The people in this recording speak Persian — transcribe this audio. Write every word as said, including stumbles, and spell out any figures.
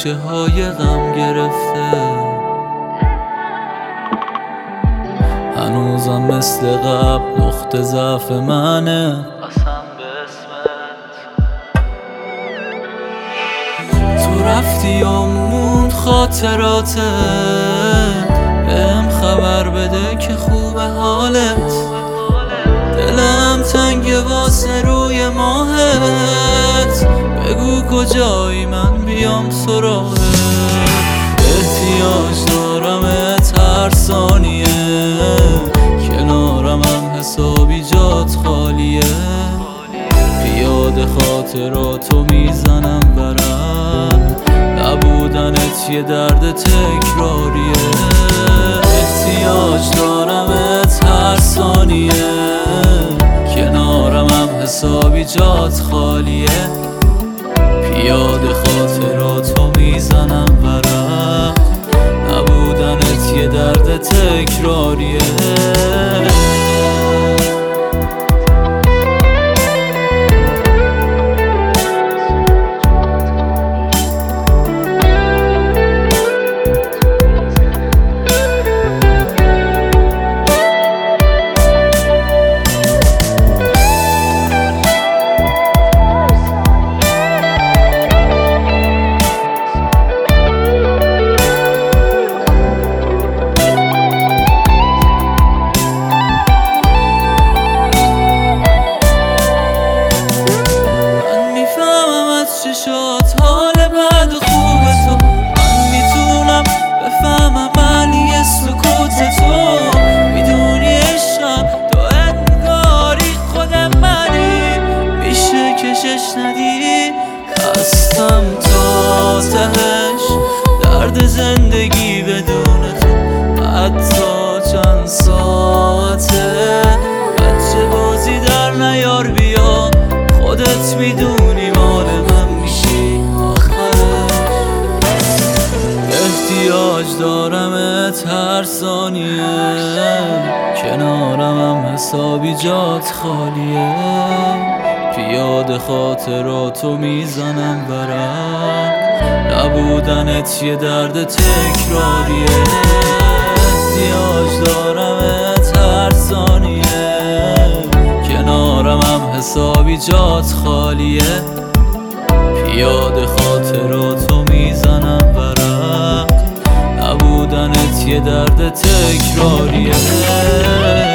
گوشه های غم گرفته. هنوزم مثل قبل نقطه ضعف منه، قسم به اسمت. تو رفتی و موند خاطراتت، بهم خبر بده که خوب حالت. دلم تنگه واسه روی ماهت، بگو کجایی من بیام سراغت. احتیاج دارمت هر ثانیه، کنارم هم حسابی جات خالیه. پیاده خاطراتو میزنم برم، نبودنت یه درد تکراریه. احتیاج دارمت هر ثانیه، کنارم هم حسابی جات خالیه. پیاده خاطراتو میزنم برم، نبودنت یه درد تکراریه. چشات حال بد و خوب تو، من میتونم بفهمم معنی سکوت تو. میدونی عشقم تو انگاری خود منی، میشه کشش ندی. خستم تا تهش درد زندگی بدون تو، حتی چند ساعته. بچه بازی در نیار بیا، خودت میدونی مال من میشی آخرش. احتیاج دارمت هر ثانیه، کنارم هم حسابی جات خالیه. پیاده خاطراتو میزنم برم، نبودنت یه درد تکراریه. احتیاج دارمت هر ثانیه، کنارم هم حسابی جات خالیه. پیاده خاطراتو میزنم برم، نبودنت یه درد تکراریه.